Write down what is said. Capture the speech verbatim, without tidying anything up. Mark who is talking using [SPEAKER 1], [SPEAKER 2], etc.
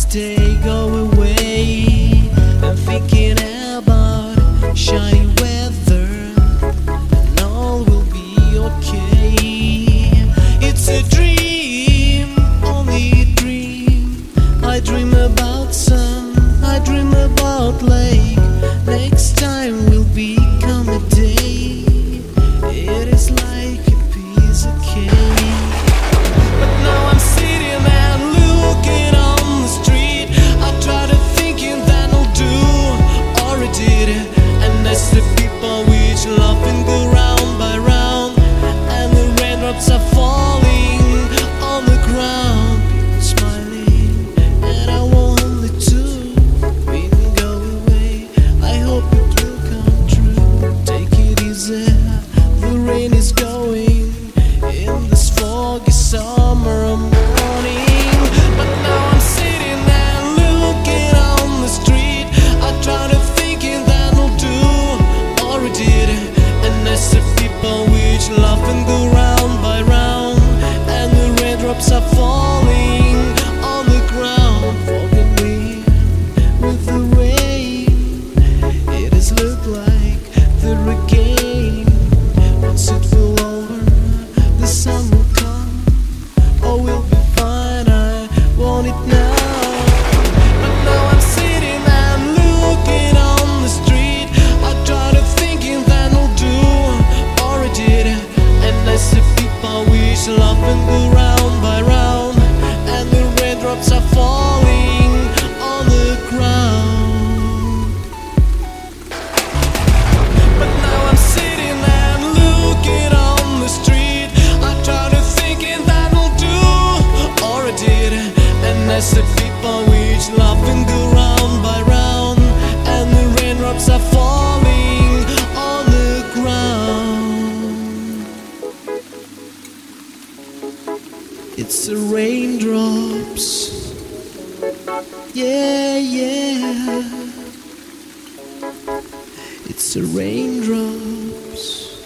[SPEAKER 1] day go away. I'm thinking about shiny weather, and all will be okay. It's a dream, only a dream. I dream about sun, I dream about lake. Next time will become a day. It is like a piece of cake. But now I'm sitting and looking on the street. I try to thinking that I'll do or I did it. And that's the people which love and go round by round. And the raindrops are falling on the ground. People smiling and I want only to win go away. I hope it will come true. Take it easy, the rain is going in this foggy summer morning. But now I'm sitting and looking on the street. I try to thinking that I'll do or I did it. And that's the people which love and go round by round. And the raindrops are falling on the ground. Forgive me with the rain. It has looked like the hurricane. Once it will over, the sun will come. Oh, we'll be fine, I want it now. But now I'm sitting and looking on the street. I try to thinking that I'll do or I did it. And that's the people which love and go round by round. And the raindrops are falling on the ground. But now I'm sitting and looking on the street. I try to thinking that I'll do or I did it. And that's the people which love and go round by round. And the raindrops are falling on the ground. It's the raindrops. Yeah, yeah. It's the raindrops.